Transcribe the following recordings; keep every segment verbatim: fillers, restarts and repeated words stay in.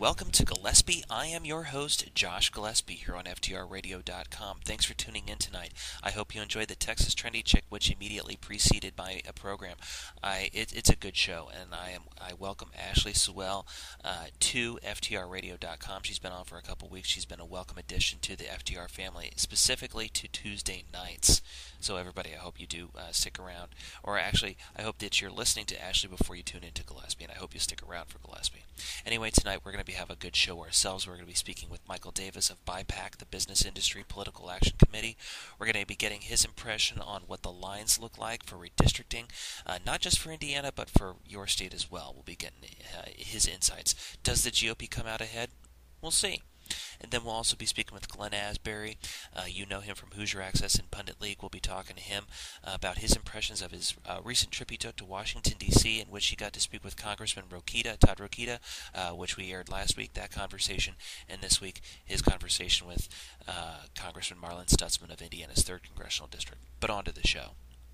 welcome to Gillespie. I am your host, Josh Gillespie, here on F T R radio dot com. Thanks for tuning in tonight. I hope you enjoyed the Texas Trendy Chick, which immediately preceded my uh, program. I it, It's a good show, and I am I welcome Ashley Sewell uh, to F T R radio dot com. She's been on for a couple weeks. She's been a welcome addition to the F T R family, specifically to Tuesday nights. So everybody, I hope you do uh, stick around. Or actually, I hope that you're listening to Ashley before you tune into Gillespie, and I hope you stick around for Gillespie. Anyway, tonight we're going to be have a good show ourselves. We're going to be speaking with Michael Davis of B I PAC, the Business Industry Political Action Committee. We're going to be getting his impression on what the lines look like for redistricting, uh, not just for Indiana, but for your state as well. We'll be getting uh, his insights. Does the G O P come out ahead? We'll see. And then we'll also be speaking with Glenn Asbury. Uh, you know him from Hoosier Access and Pundit League. We'll be talking to him uh, about his impressions of his uh, recent trip he took to Washington, D C, in which he got to speak with Congressman Rokita, Todd Rokita, uh, which we aired last week, that conversation. And this week, his conversation with uh, Congressman Marlin Stutzman of Indiana's third Congressional District. But on to the show.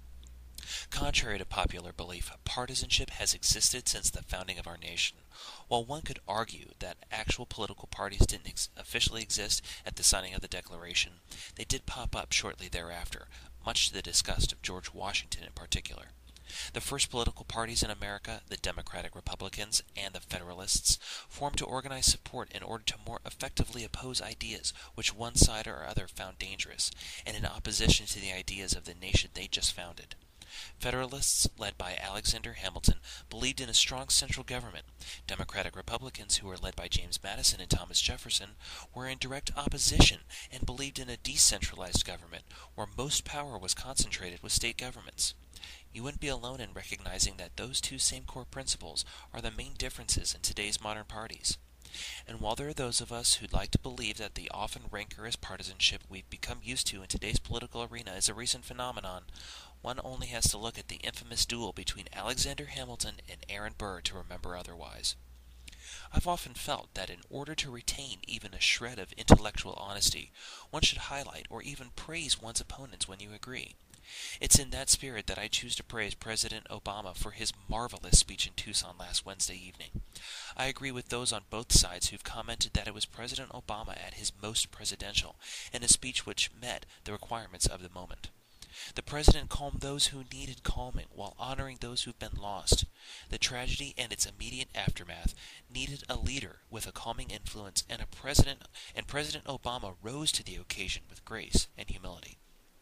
Contrary to popular belief, partisanship has existed since the founding of our nation. While one could argue that actual political parties didn't ex- officially exist at the signing of the Declaration, they did pop up shortly thereafter, much to the disgust of George Washington in particular. The first political parties in America, the Democratic Republicans and the Federalists, formed to organize support in order to more effectively oppose ideas which one side or other found dangerous, and in opposition to the ideas of the nation they just founded. Federalists, led by Alexander Hamilton, believed in a strong central government. Democratic Republicans, who were led by James Madison and Thomas Jefferson, were in direct opposition and believed in a decentralized government, where most power was concentrated with state governments. You wouldn't be alone in recognizing that those two same core principles are the main differences in today's modern parties. And while there are those of us who'd like to believe that the often rancorous partisanship we've become used to in today's political arena is a recent phenomenon, one only has to look at the infamous duel between Alexander Hamilton and Aaron Burr to remember otherwise. I've often felt that in order to retain even a shred of intellectual honesty, one should highlight or even praise one's opponents when you agree. It's in that spirit that I choose to praise President Obama for his marvelous speech in Tucson last Wednesday evening. I agree with those on both sides who've commented that it was President Obama at his most presidential, in a speech which met the requirements of the moment. The president calmed those who needed calming while honoring those who've been lost. The tragedy and its immediate aftermath needed a leader with a calming influence, and a president and President Obama rose to the occasion with grace and humility.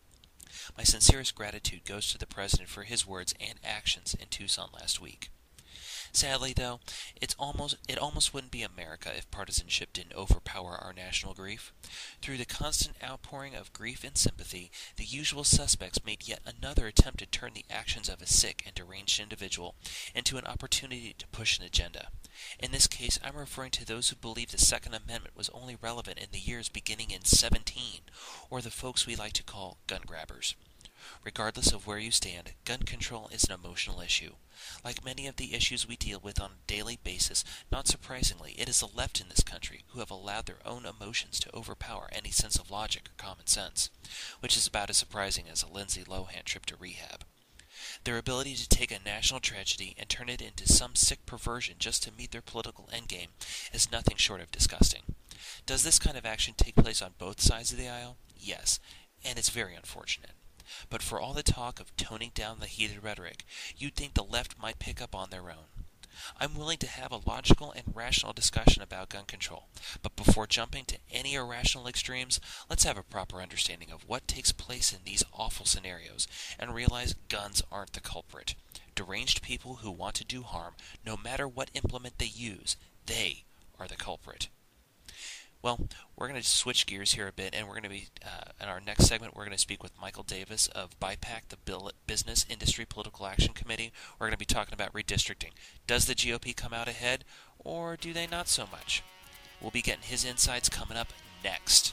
My sincerest gratitude goes to the President for his words and actions in Tucson last week. Sadly, though, it's almost it almost wouldn't be America if partisanship didn't overpower our national grief. Through the constant outpouring of grief and sympathy, the usual suspects made yet another attempt to turn the actions of a sick and deranged individual into an opportunity to push an agenda. In this case, I'm referring to those who believe the Second Amendment was only relevant in the years beginning in seventeen, or the folks we like to call gun grabbers. Regardless of where you stand, gun control is an emotional issue. Like many of the issues we deal with on a daily basis, not surprisingly, it is the left in this country who have allowed their own emotions to overpower any sense of logic or common sense, which is about as surprising as a Lindsay Lohan trip to rehab. Their ability to take a national tragedy and turn it into some sick perversion just to meet their political endgame is nothing short of disgusting. Does this kind of action take place on both sides of the aisle? Yes, and it's very unfortunate. But for all the talk of toning down the heated rhetoric, you'd think the left might pick up on their own. I'm willing to have a logical and rational discussion about gun control, but before jumping to any irrational extremes, let's have a proper understanding of what takes place in these awful scenarios and realize guns aren't the culprit. Deranged people who want to do harm, no matter what implement they use, they are the culprit. Well, we're going to switch gears here a bit, and we're going to be, uh, in our next segment, we're going to speak with Michael Davis of B I PAC, the Bill- Business Industry Political Action Committee. We're going to be talking about redistricting. Does the G O P come out ahead, or do they not so much? We'll be getting his insights coming up next.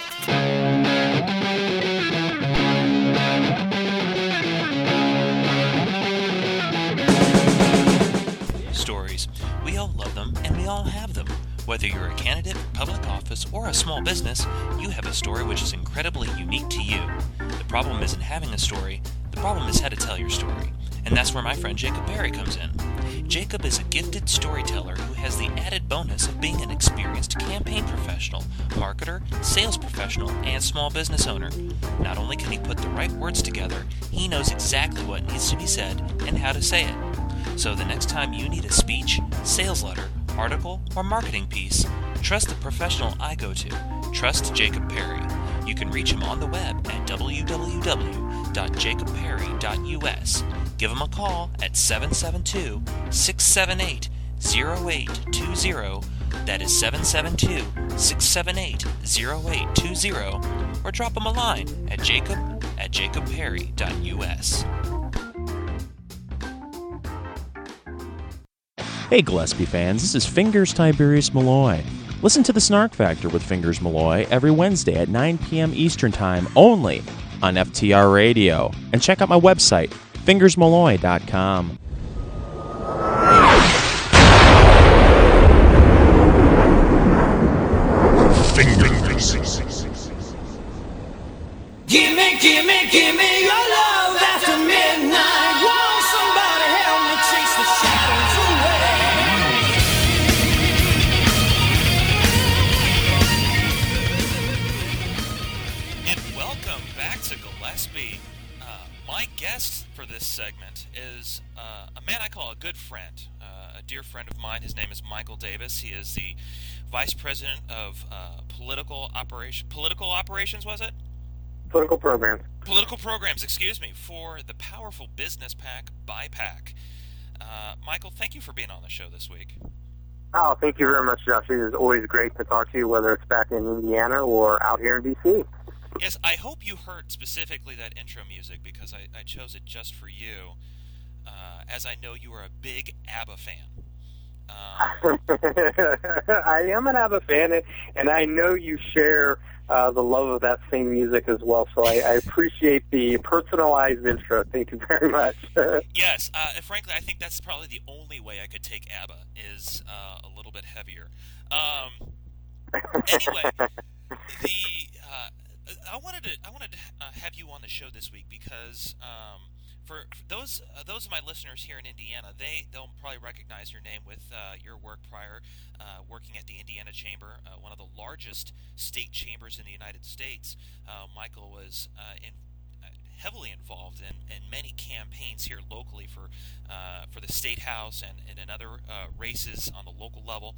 Stories. We all love them, and we all have them. Whether you're a candidate for public office or a small business, you have a story which is incredibly unique to you. The problem isn't having a story, the problem is how to tell your story. And that's where my friend Jacob Perry comes in. Jacob is a gifted storyteller who has the added bonus of being an experienced campaign professional, marketer, sales professional, and small business owner. Not only can he put the right words together, he knows exactly what needs to be said and how to say it. So the next time you need a speech, sales letter, article, or marketing piece, trust the professional I go to. Trust Jacob Perry. You can reach him on the web at w w w dot jacob perry dot u s. Give him a call at seven seven two, six seven eight, zero eight two zero. That is seven seven two, six seven eight, zero eight two zero. Or drop him a line at jacob at jacob perry dot u s. Hey Gillespie fans, this is Fingers Tiberius Malloy. Listen to the Snark Factor with Fingers Malloy every Wednesday at nine p.m. Eastern Time only on F T R Radio. And check out my website, fingers malloy dot com. Give me, give me, give me your love after midnight. Won't somebody help me chase the shadows away? And welcome back to Gillespie. Uh, my guest for this segment is uh, a man I call a good friend, uh, a dear friend of mine. His name is Michael Davis. He is the Vice President of uh, Political Operation, Political Operations, was it? Political programs. Political programs, excuse me, for the powerful business pack, BiPAC. Uh, Michael, thank you for being on the show this week. Oh, thank you very much, Josh. It is always great to talk to you, whether it's back in Indiana or out here in D C. Yes, I hope you heard specifically that intro music because I, I chose it just for you, uh, as I know you are a big ABBA fan. Um, I am an ABBA fan, and, and I know you share uh, the love of that same music as well, so I, I appreciate the personalized intro. Thank you very much. Yes, uh, and frankly, I think that's probably the only way I could take ABBA, is uh, a little bit heavier. Um, anyway, the uh, I wanted to I wanted to uh, have you on the show this week because um, for, for those uh, those of my listeners here in Indiana, they they'll probably recognize your name with uh, your work prior, uh, working at the Indiana Chamber, uh, one of the largest state chambers in the United States. Uh, Michael was uh, in. heavily involved in, in many campaigns here locally for uh, for the State House and, and in other uh, races on the local level.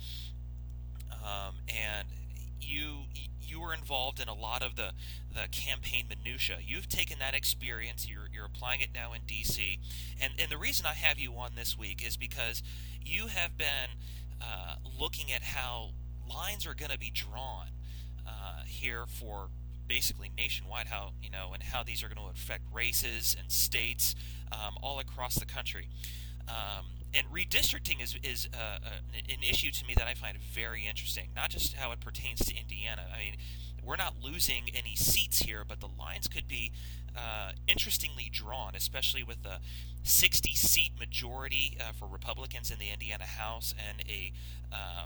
Um, and you you were involved in a lot of the, the campaign minutia. You've taken that experience, you're you're applying it now in D C. And, and the reason I have you on this week is because you have been uh, looking at how lines are going to be drawn uh, here for basically nationwide, how you know, and how these are going to affect races and states um, all across the country. Um, and redistricting is is uh, uh, an issue to me that I find very interesting. Not just how it pertains to Indiana. I mean, we're not losing any seats here, but the lines could be uh, interestingly drawn, especially with the sixty-seat majority uh, for Republicans in the Indiana House and a um,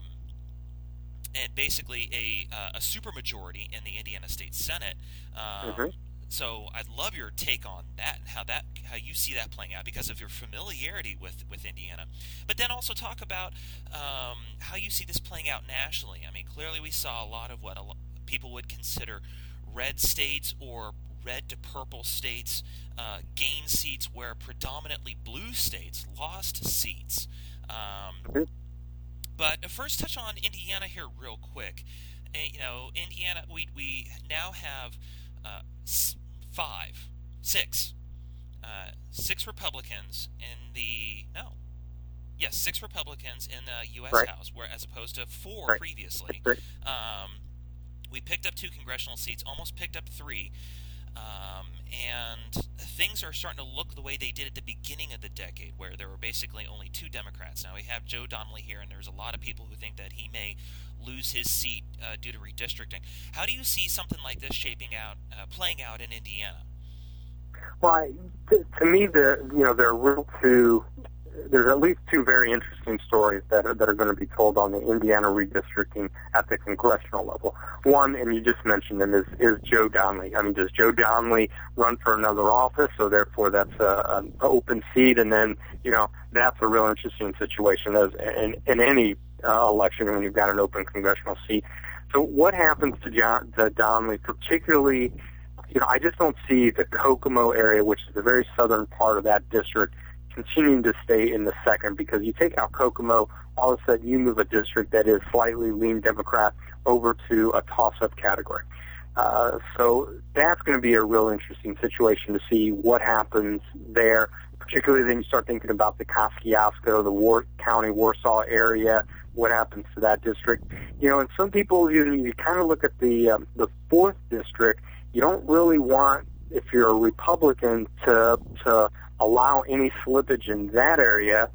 and basically a uh, a supermajority in the Indiana State Senate. Um, mm-hmm. So I'd love your take on that, and how that how you see that playing out because of your familiarity with, with Indiana. But then also talk about um, how you see this playing out nationally. I mean, clearly we saw a lot of what a lot, people would consider red states or red to purple states uh, gain seats where predominantly blue states lost seats. Um, mm-hmm. But first, touch on Indiana here real quick. And, you know, Indiana, we we now have uh, five, six, uh, six Republicans in the no, yes, six Republicans in the U S right. House, where as opposed to four right. previously. Right. Um, we picked up two congressional seats, almost picked up three. Um, and things are starting to look the way they did at the beginning of the decade, where there were basically only two Democrats. Now we have Joe Donnelly here, and there's a lot of people who think that he may lose his seat uh, due to redistricting. How do you see something like this shaping out, uh, playing out in Indiana? Well, I, to, to me, the you know there are real two there's at least two very interesting stories that are, that are going to be told on the Indiana redistricting at the congressional level. One, and you just mentioned him, is, is Joe Donnelly. I mean, does Joe Donnelly run for another office? So therefore, that's a, an open seat, and then you know that's a real interesting situation as in, in any uh, election when you've got an open congressional seat. So what happens to, John, to Donnelly, particularly? You know, I just don't see the Kokomo area, which is the very southern part of that district, continuing to stay in the second, because you take out Kokomo, all of a sudden you move a district that is slightly lean Democrat over to a toss-up category. Uh, so that's going to be a real interesting situation to see what happens there, particularly then you start thinking about the Kosciuszko, the War County, Warsaw area, what happens to that district. You know, and some people, you, you kind of look at the um, the fourth district. You don't really want, if you're a Republican, to to allow any slippage in that area.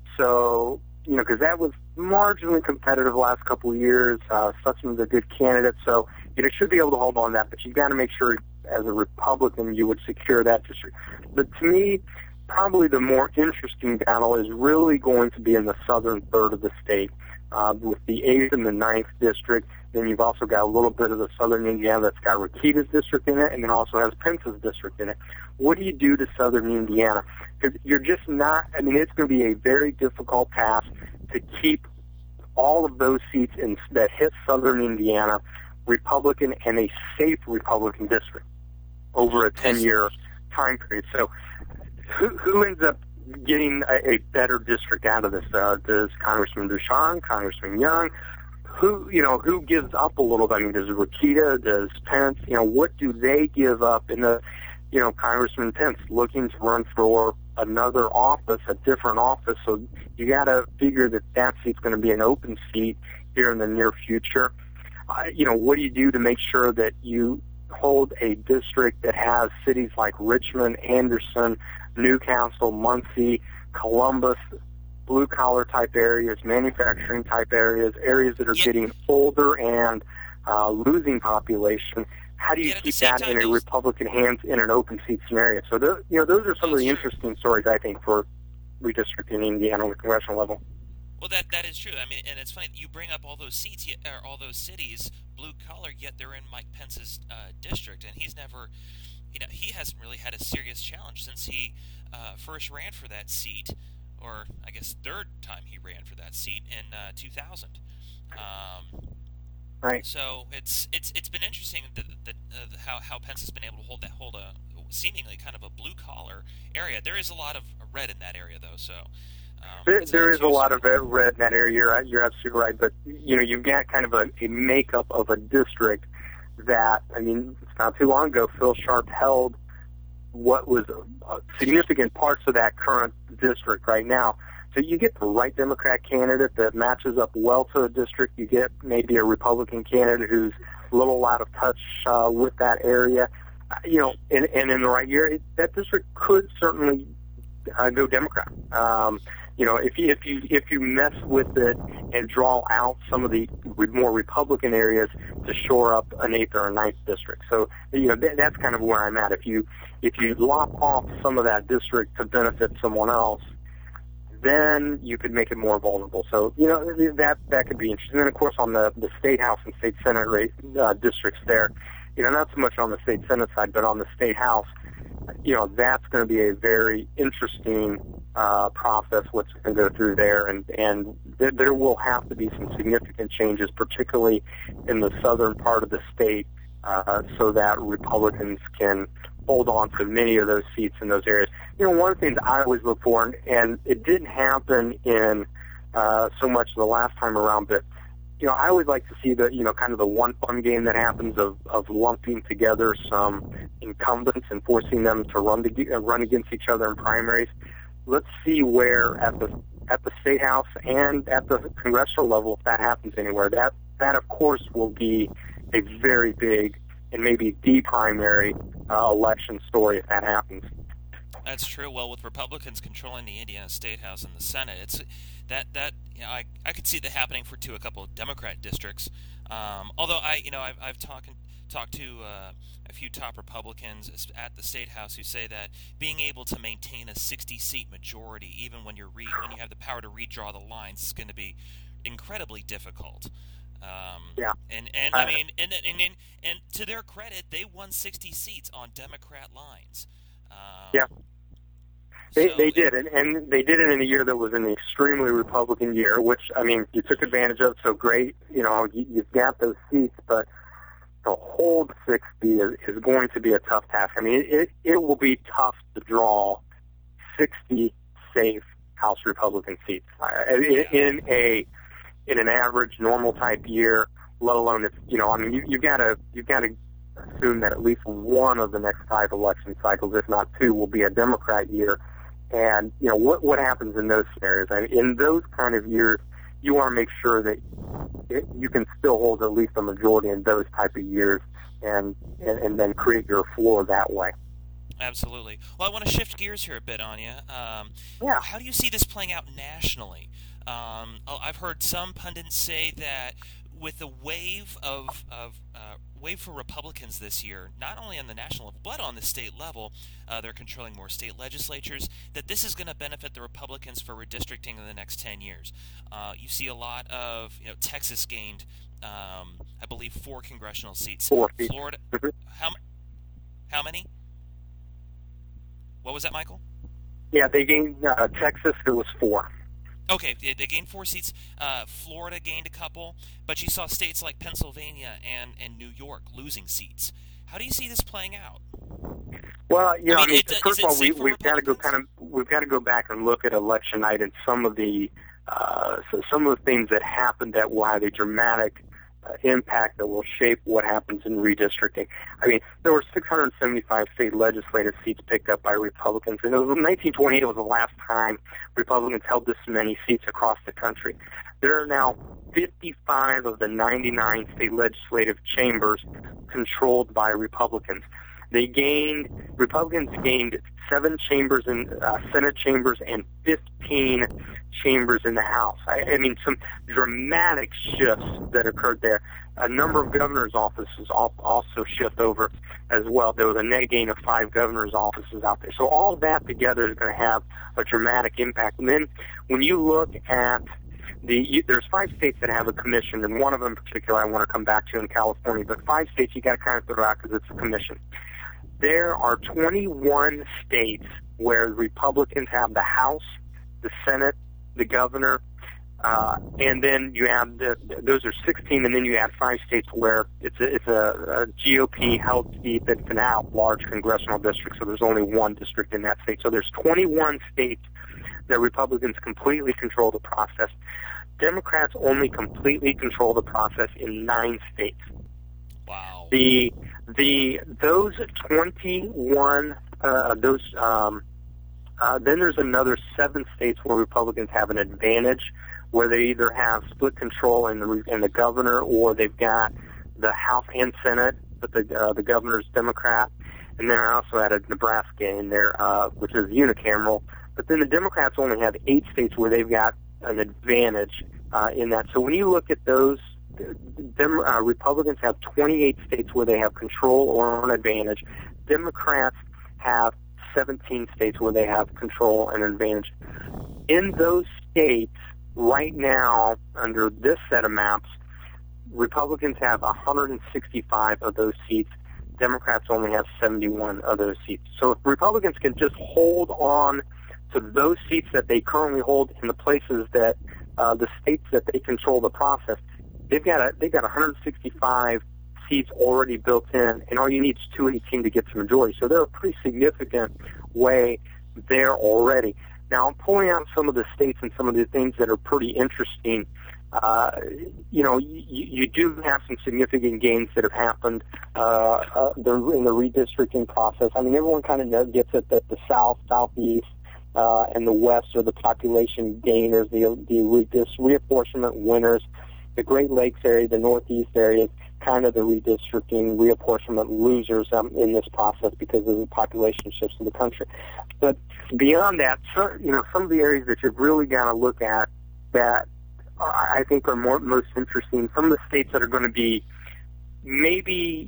So, you know, because that was marginally competitive the last couple of years. Uh, Sussman's a good candidate, so you know, should be able to hold on to that. But you've got to make sure, as a Republican, you would secure that district. But to me, probably the more interesting battle is really going to be in the southern third of the state, uh, with the eighth and the ninth district. Then you've also got a little bit of the southern Indiana that's got Rakita's district in it, and then also has Pence's district in it. What do you do to southern Indiana? Because you're just not, I mean, it's going to be a very difficult task to keep all of those seats in, that hit southern Indiana Republican and a safe Republican district over a ten-year time period. So who, who ends up getting a, a better district out of this? Uh, does Congressman Ducharme, Congressman Young? Who, you know, who gives up a little bit? I mean, does Rakita, does Pence, you know, what do they give up in the, you know, Congressman Pence looking to run for another office, a different office, so you got to figure that that seat's going to be an open seat here in the near future. Uh, you know, what do you do to make sure that you hold a district that has cities like Richmond, Anderson, Newcastle, Muncie, Columbus, blue-collar type areas, manufacturing type areas, areas that are yeah. getting older and uh, losing population? How do you Yet keep that time, in a those... Republican hands in an open seat scenario? So, those, you know, those are some That's of the true. interesting stories, I think, for redistricting Indiana on the congressional level. Well, that that is true. I mean, and it's funny you bring up all those seats, yet, or all those cities, blue collar, yet they're in Mike Pence's uh, district, and he's never, you know, he hasn't really had a serious challenge since he uh, first ran for that seat, or I guess third time he ran for that seat in uh, two thousand. Um, Right. So it's it's it's been interesting that, that uh, how how Pence has been able to hold that hold a seemingly kind of a blue collar area. There is a lot of red in that area, though. So. Um, There, there is a lot of red in that area. You're, you're absolutely right. But, you know, you've got kind of a, a makeup of a district that, I mean, it's not too long ago, Phil Sharp held what was uh, significant parts of that current district right now. So you get the right Democrat candidate that matches up well to the district. You get maybe a Republican candidate who's a little out of touch uh, with that area. Uh, you know, and, and in the right year, it, that district could certainly uh, go Democrat. Um, You know, if you if you if you mess with it and draw out some of the more Republican areas to shore up an eighth or a ninth district, so you know that, that's kind of where I'm at. If you if you lop off some of that district to benefit someone else, then you could make it more vulnerable. So you know that that could be interesting. And of course, on the the state house and state senate rate, uh, districts there, you know, not so much on the state senate side, but on the state house, you know, that's going to be a very interesting uh, process, what's going to go through there. And, and th- there will have to be some significant changes, particularly in the southern part of the state, uh, so that Republicans can hold on to many of those seats in those areas. You know, one of the things I always look for, and, and it didn't happen in uh, so much the last time around, but you know, I always like to see the, you know, kind of the one fun game that happens of, of lumping together some incumbents and forcing them to run to, uh, run against each other in primaries. Let's see where at the at the state house and at the congressional level, if that happens anywhere. That that of course will be a very big and maybe the primary uh, election story if that happens. That's true. Well, with Republicans controlling the Indiana State House and the Senate, it's that that you know, I I could see that happening for to a couple of Democrat districts. Um, although I you know I've I've talked talked to uh, a few top Republicans at the State House who say that being able to maintain a sixty-seat majority, even when you're re- when you have the power to redraw the lines, is going to be incredibly difficult. Um, yeah, and and uh, I mean, and, and and and to their credit, they won sixty seats on Democrat lines. Um, yeah. They so they did, and, and they did it in a year that was an extremely Republican year, which, I mean, you took advantage of, so great. You know, you, you've got those seats, but to hold sixty is, is going to be a tough task. I mean, it, it will be tough to draw sixty safe House Republican seats in, in a in an average, normal type year. Let alone if you know, I mean, you, you've got to you've got to assume that at least one of the next five election cycles, if not two, will be a Democrat year. And, you know, what what happens in those scenarios? I mean, in those kind of years, you want to make sure that it, you can still hold at least a majority in those type of years and, and, and then create your floor that way. Absolutely. Well, I want to shift gears here a bit, Anya. Um, yeah. How do you see this playing out nationally? Um, I've heard some pundits say that with the wave of, of uh, wave for Republicans this year, not only on the national level but on the state level, uh, they're controlling more state legislatures, that this is going to benefit the Republicans for redistricting in the next ten years. Uh, you see a lot of, you know, Texas gained, um, I believe, four congressional seats. Four seats. Florida, how, how many? What was that, Michael? Yeah, they gained uh, Texas. It was four. Okay, they gained four seats. Uh, Florida gained a couple, but you saw states like Pennsylvania and, and New York losing seats. How do you see this playing out? Well, you know, I mean, I mean it, first of all, we, we've got to go kind of of we've got to go back and look at election night and some of the uh, so some of the things that happened that will have a dramatic uh, impact that will shape what happens in redistricting. I mean, there were six hundred seventy-five state legislative seats picked up by Republicans, and it was nineteen twenty-eight was the last time Republicans held this many seats across the country. There are now fifty-five of the ninety-nine state legislative chambers controlled by Republicans. They gained, Republicans gained seven chambers in uh, Senate chambers and fifteen chambers in the House. I, I mean, some dramatic shifts that occurred there. A number of governor's offices also shift over as well. There was a net gain of five governor's offices out there. So all that together is going to have a dramatic impact. And then when you look at the, there's five states that have a commission, and one of them in particular I want to come back to in California, but five states you got to kind of throw out because it's a commission. There are twenty-one states where Republicans have the House, the Senate, the governor, uh, and then you have the, those are sixteen, and then you have five states where it's a, it's a, a G O P held seat that can have large congressional districts, so there's only one district in that state. So there's twenty-one states that Republicans completely control the process. Democrats only completely control the process in nine states. Wow. The the those twenty-one uh, those um, uh, then there's another seven states where Republicans have an advantage, where they either have split control in the in the governor, or they've got the House and Senate, but the uh, the governor's Democrat. And then I also added Nebraska in there, uh, which is unicameral. But then the Democrats only have eight states where they've got an advantage uh, in that. So when you look at those, them, uh, Republicans have twenty-eight states where they have control or an advantage. Democrats have seventeen states where they have control and advantage. In those states, right now, under this set of maps, Republicans have one hundred sixty-five of those seats. Democrats only have seventy-one of those seats. So if Republicans can just hold on to those seats that they currently hold in the places that uh, the states that they control the process, they've got a, they've got one hundred sixty-five seats already built in, and all you need is two eighteen to get to majority. So they're a pretty significant way there already. Now, I'm pulling out some of the states and some of the things that are pretty interesting. Uh, you know, you, you do have some significant gains that have happened uh, uh, the, in the redistricting process. I mean, everyone kind of gets it that the South, Southeast, uh, and the West are the population gainers, the, the redis- reapportionment winners. The Great Lakes area, the Northeast area, is kind of the redistricting, reapportionment losers um, in this process because of the population shifts in the country. But beyond that, you know, some of the areas that you've really got to look at that I think are more, most interesting, some of the states that are going to be maybe,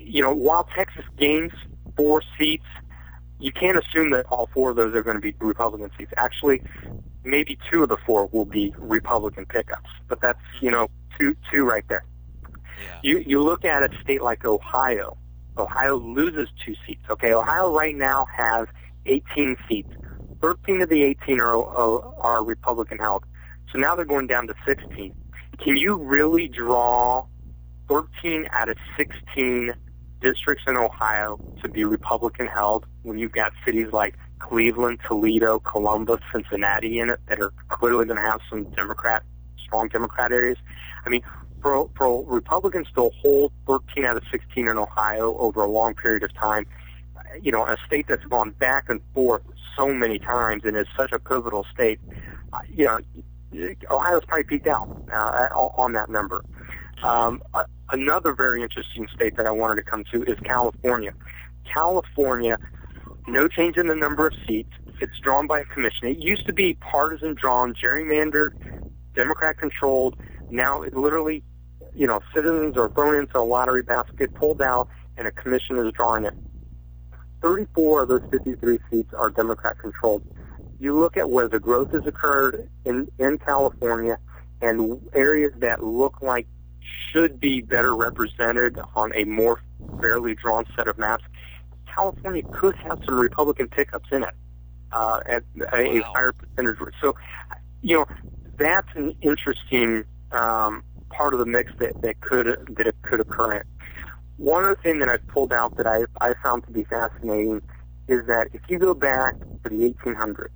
you know, while Texas gains four seats, you can't assume that all four of those are going to be Republican seats. Actually, maybe two of the four will be Republican pickups, but that's, you know, two two right there. Yeah. You you look at a state like Ohio. Ohio loses two seats. Okay, Ohio right now has eighteen seats. thirteen of the eighteen are are Republican held. So now they're going down to sixteen. Can you really draw thirteen out of sixteen districts in Ohio to be Republican held when you've got cities like Cleveland, Toledo, Columbus, Cincinnati in it that are clearly going to have some Democrat, strong Democrat areas? I mean, for, for Republicans to hold thirteen out of sixteen in Ohio over a long period of time, you know, a state that's gone back and forth so many times and is such a pivotal state, uh, you know, Ohio's probably peaked out uh, on that number. Um, uh, another very interesting state that I wanted to come to is California. California, no change in the number of seats. It's drawn by a commission. It used to be partisan drawn, gerrymandered, Democrat-controlled. Now it literally, you know, citizens are thrown into a lottery basket, pulled out, and a commission is drawing it. thirty-four of those fifty-three seats are Democrat-controlled. You look at where the growth has occurred in, in California and areas that look like should be better represented on a more fairly drawn set of maps, California could have some Republican pickups in it uh, at a, wow. a higher percentage. So, you know, that's an interesting um, part of the mix that, that could that it could occur in. One other thing that I've pulled out that I, I found to be fascinating is that if you go back to the eighteen hundreds,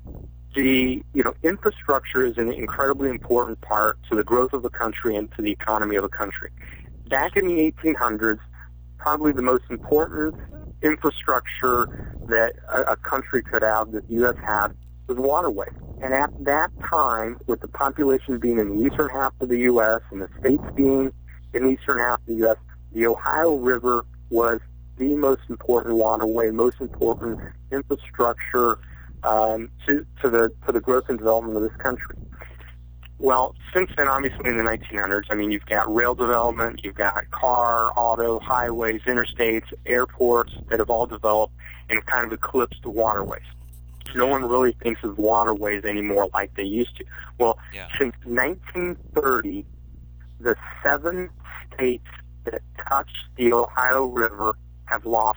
the you know infrastructure is an incredibly important part to the growth of the country and to the economy of the country. Back in the eighteen hundreds, probably the most important infrastructure that a, a country could have, that the U S had, was waterway. And at that time, with the population being in the eastern half of the U S and the states being in the eastern half of the U S, the Ohio River was the most important waterway, most important infrastructure um, to, to the to the growth and development of this country. Well, since then, obviously in the nineteen hundreds, I mean, you've got rail development, you've got car, auto, highways, interstates, airports that have all developed and have kind of eclipsed the waterways. No one really thinks of waterways anymore like they used to. Well, Yeah. since nineteen thirty, the seven states that touch the Ohio River have lost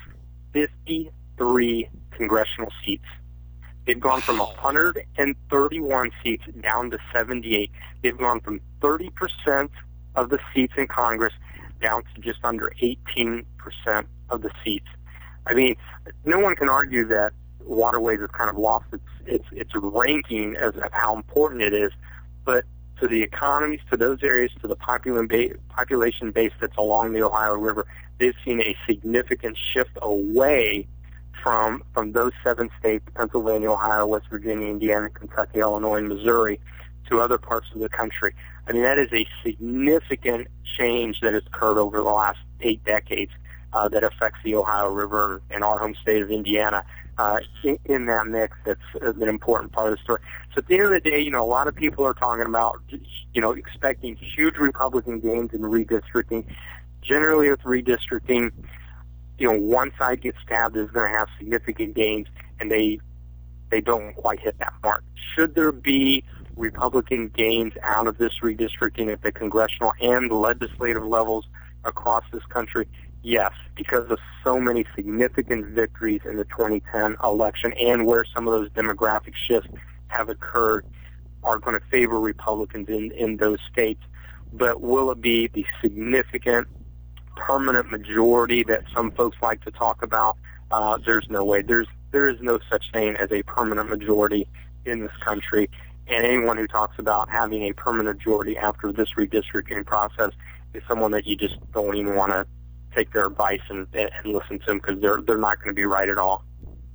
fifty-three congressional seats. They've gone from Wow. one hundred thirty-one seats down to seventy-eight. They've gone from thirty percent of the seats in Congress down to just under eighteen percent of the seats. I mean, no one can argue that waterways have kind of lost its its, its ranking as of how important it is, but to the economies, to those areas, to the population base, population base that's along the Ohio River, they've seen a significant shift away from from those seven states, Pennsylvania, Ohio, West Virginia, Indiana, Kentucky, Illinois, and Missouri, to other parts of the country. I mean, that is a significant change that has occurred over the last eight decades uh, that affects the Ohio River and our home state of Indiana. Uh, in, in that mix, that's an important part of the story. So at the end of the day, you know, a lot of people are talking about, you know, expecting huge Republican gains in redistricting. Generally with redistricting, you know, one side gets stabbed is going to have significant gains, and they they don't quite hit that mark. Should there be Republican gains out of this redistricting at the congressional and legislative levels across this country? Yes, because of so many significant victories in the twenty ten election and where some of those demographic shifts have occurred are going to favor Republicans in, in those states. But will it be the significant permanent majority that some folks like to talk about? Uh, there's no way. There's there is no such thing as a permanent majority in this country. And anyone who talks about having a permanent majority after this redistricting process is someone that you just don't even want to take their advice and, and listen to them, because they're they're not going to be right at all.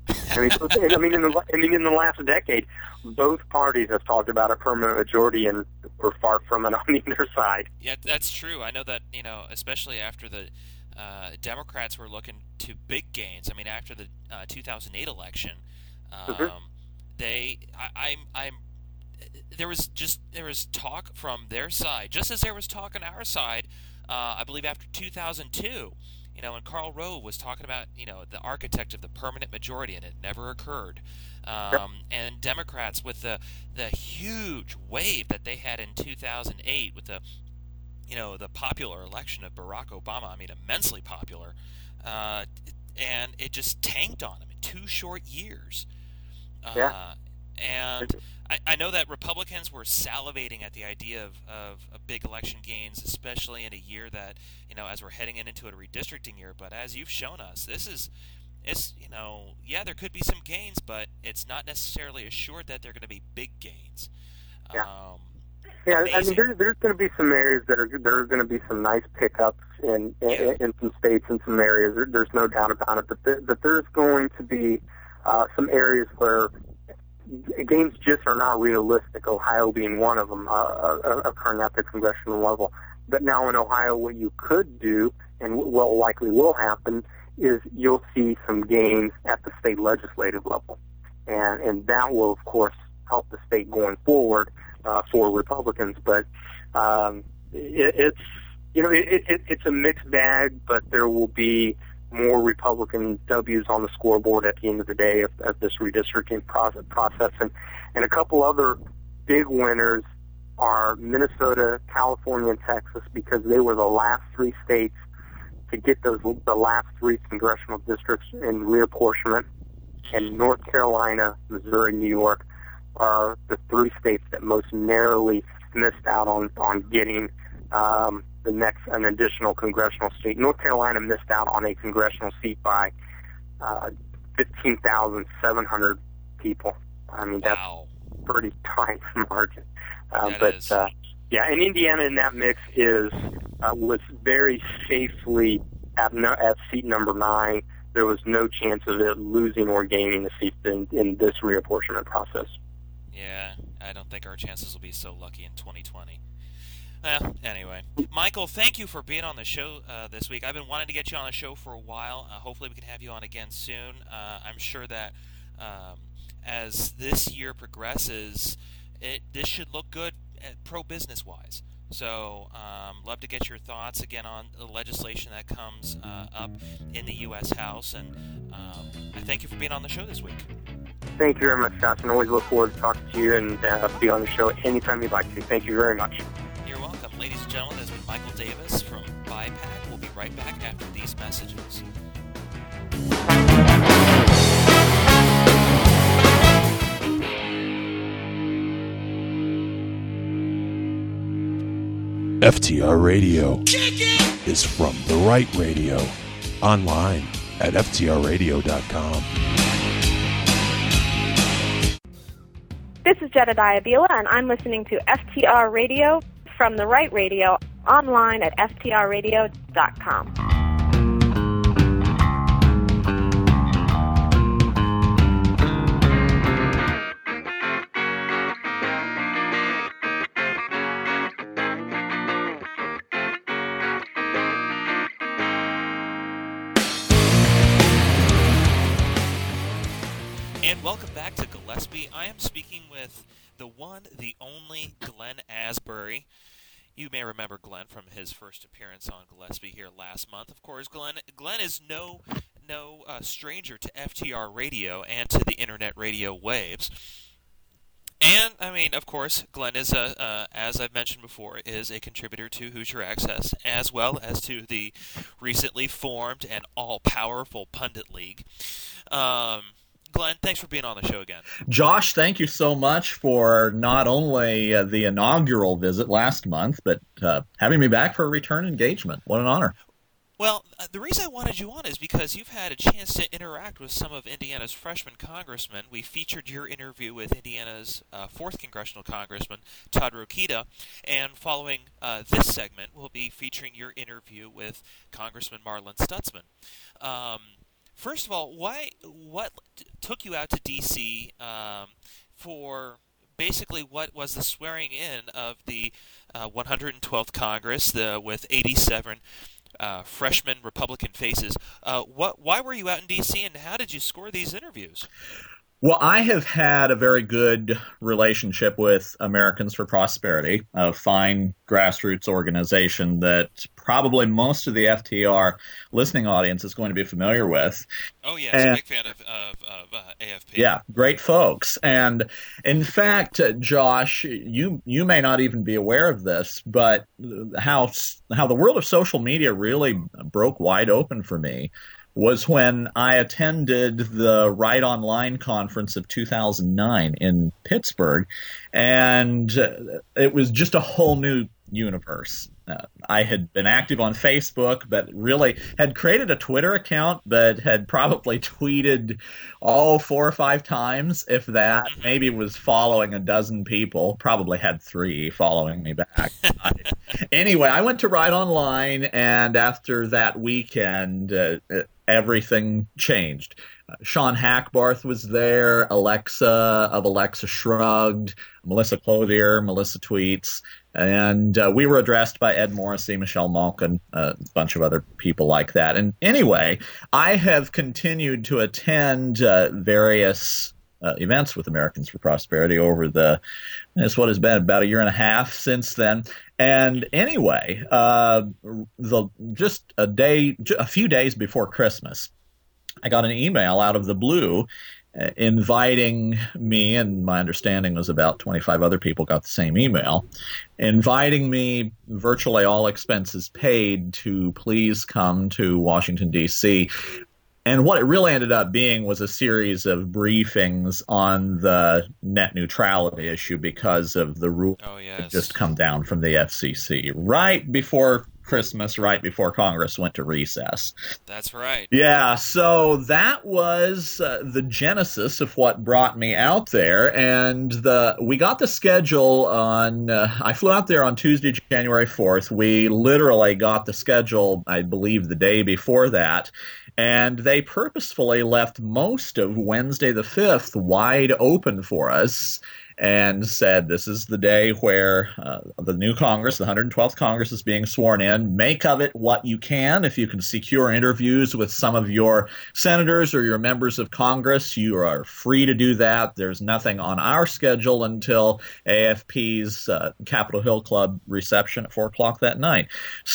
I mean, I mean, in the I mean, in the last decade, both parties have talked about a permanent majority, and we're far from it on either side. Yeah, that's true. I know that, you know, especially after the uh, Democrats were looking to big gains. I mean, after the uh, two thousand eight election, um, Mhm. they, I, I'm, I'm, there was just there was talk from their side, just as there was talk on our side. Uh, I believe after two thousand two, You know, and Karl Rove was talking about, you know, the architect of the permanent majority, and it never occurred. Um, yep. And Democrats with the the huge wave that they had in two thousand eight with the, you know, the popular election of Barack Obama. I mean, immensely popular, uh, and it just tanked on him in two short years. Uh, yeah. And I, I know that Republicans were salivating at the idea of, of, of big election gains, especially in a year that, you know, as we're heading into a redistricting year. But as you've shown us, this is, it's, you know, yeah, there could be some gains, but it's not necessarily assured that they're going to be big gains. Yeah. Um, yeah, amazing. I mean, there, there's going to be some areas that are there are going to be some nice pickups in in, yeah. in some states and some areas. There, there's no doubt about it. But there, but there's going to be uh, some areas where gains just are not realistic, Ohio being one of them, uh, uh, occurring at the congressional level. But now in Ohio, what you could do, and what likely will happen, is you'll see some gains at the state legislative level. And, and that will, of course, help the state going forward uh, for Republicans. But um, it, it's, you know, it, it, it's a mixed bag, but there will be more Republican W's on the scoreboard at the end of the day of, of this redistricting process. process. And, and a couple other big winners are Minnesota, California, and Texas, because they were the last three states to get those the last three congressional districts in reapportionment. And North Carolina, Missouri, New York are the three states that most narrowly missed out on, on getting um, the next an additional congressional seat. North Carolina missed out on a congressional seat by uh, fifteen thousand seven hundred people. I mean, that's wow. pretty tight margin. Uh, that but is. Uh, yeah, and Indiana in that mix is uh, was very safely at, no, at seat number nine. There was no chance of it losing or gaining a seat in, in this reapportionment process. Yeah, I don't think our chances will be so lucky in twenty twenty. Well, anyway. Michael, thank you for being on the show uh, this week. I've been wanting to get you on the show for a while. Uh, hopefully we can have you on again soon. Uh, I'm sure that um, as this year progresses, it this should look good pro-business-wise. So, um, love to get your thoughts again on the legislation that comes uh, up in the U S House. And um, I thank you for being on the show this week. Thank you very much, Josh, and always look forward to talking to you and uh, be on the show anytime you'd like to. Thank you very much. You're welcome. Ladies and gentlemen, this has been Michael Davis from B I PAC. We'll be right back after these messages. F T R Radio is from the right radio. Online at F T R radio dot com. This is Jedediah Bila, and I'm listening to F T R Radio from the right radio, online at F T R radio dot com. And welcome back to Gillespie. I am speaking with the one, the only Glenn Asbury. You may remember Glenn from his first appearance on Gillespie here last month. Of course, Glenn Glenn is no no uh, stranger to F T R Radio and to the internet radio waves. And, I mean, of course, Glenn is, a, uh, as I've mentioned before, is a contributor to Hoosier Access, as well as to the recently formed and all-powerful Pundit League. Um... Glenn, thanks for being on the show again. Josh, thank you so much for not only uh, the inaugural visit last month, but uh, having me back for a return engagement. What an honor. Well, uh, the reason I wanted you on is because you've had a chance to interact with some of Indiana's freshman congressmen. We featured your interview with Indiana's uh, fourth congressional congressman, Todd Rokita, and following uh, this segment, we'll be featuring your interview with Congressman Marlin Stutzman. Um, First of all, why? What took you out to D C um, for basically what was the swearing in of the uh, one hundred twelfth Congress, the with eighty-seven uh, freshman Republican faces? Uh, what? Why were you out in D C, and how did you score these interviews? Well, I have had a very good relationship with Americans for Prosperity, a fine grassroots organization that probably most of the F T R listening audience is going to be familiar with. Oh, yes, And- big fan of, of, of uh, A F P. Yeah, great folks. And in fact, uh, Josh, you you may not even be aware of this, but how how the world of social media really broke wide open for me was when I attended the Right Online conference of two thousand nine in Pittsburgh, and uh, it was just a whole new universe. Uh, I had been active on Facebook, but really had created a Twitter account, but had probably tweeted all four or five times, if that. Maybe was following a dozen people. Probably had three following me back. I, anyway, I went to Right Online, and after that weekend, uh, everything changed. Uh, Sean Hackbarth was there, Alexa of Alexa Shrugged, Melissa Clothier, Melissa Tweets, and uh, we were addressed by Ed Morrissey, Michelle Malkin, a bunch of other people like that. And anyway, I have continued to attend uh, various uh, events with Americans for Prosperity over the, it's what has been about a year and a half since then. And anyway, uh, the just a day, a few days before Christmas, I got an email out of the blue uh, inviting me, and my understanding was about twenty-five other people got the same email, inviting me, virtually all expenses paid, to please come to Washington, D C And what it really ended up being was a series of briefings on the net neutrality issue because of the rule Oh, yes. that had just come down from the F C C right before Christmas, right before Congress went to recess. That's right. Yeah, so that was uh, the genesis of what brought me out there, and the we got the schedule on, uh, I flew out there on Tuesday, January fourth. We literally got the schedule, I believe, the day before that, and they purposefully left most of Wednesday the fifth wide open for us, and said this is the day where uh, the new Congress, the one hundred twelfth Congress, is being sworn in. Make of it what you can. If you can secure interviews with some of your senators or your members of Congress, you are free to do that. There's nothing on our schedule until A F P's uh, Capitol Hill Club reception at four o'clock that night.